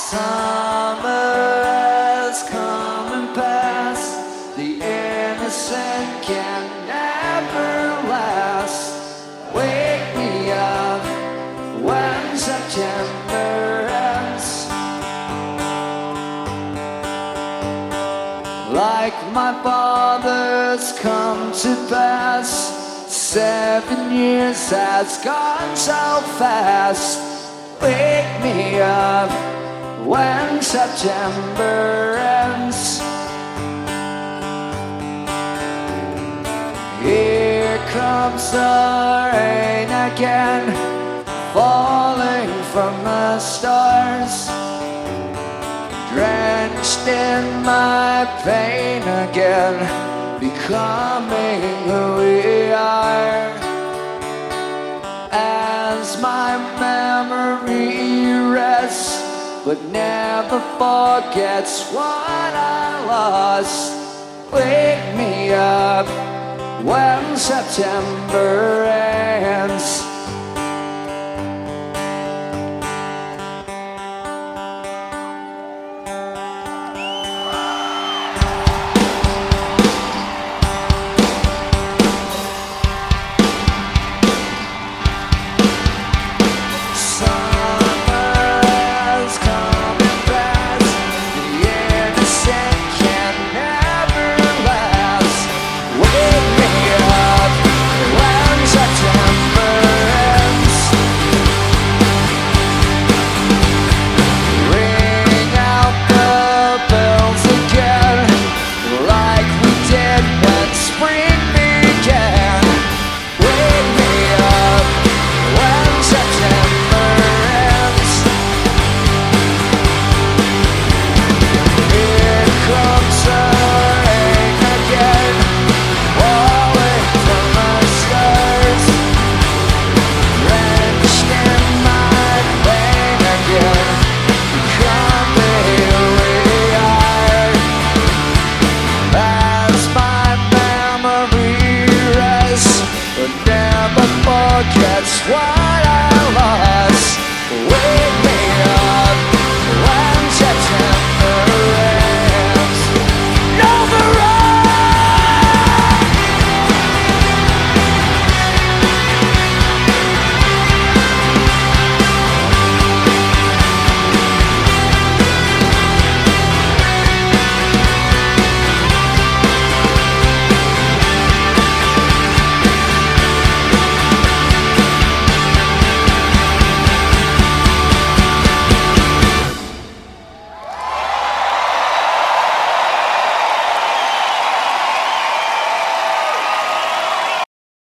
Summer has come and passed. The innocent can never last. Wake me up when September ends. Like my father's come to pass, 7 years has gone so fast. Wake me up when September ends. Here comes the rain again, falling from the stars, drenched in my pain again, becoming who we are. As my memory rests, but never forgets what I lost. Wake me up when September ends. Forgets why